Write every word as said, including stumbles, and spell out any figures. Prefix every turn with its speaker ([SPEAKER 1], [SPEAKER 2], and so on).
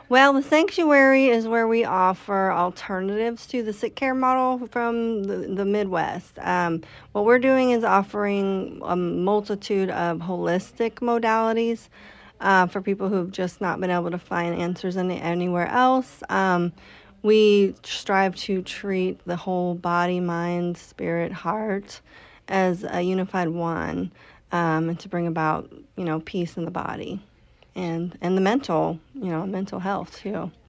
[SPEAKER 1] Well, the sanctuary is where we offer alternatives to the sick care model from the, the Midwest. Um, what we're doing is offering a multitude of holistic modalities uh, for people who've just not been able to find answers any, anywhere else. Um, we strive to treat the whole body, mind, spirit, heart as a unified one, um, and to bring about, you know, peace in the body and and the mental, you know, mental health too.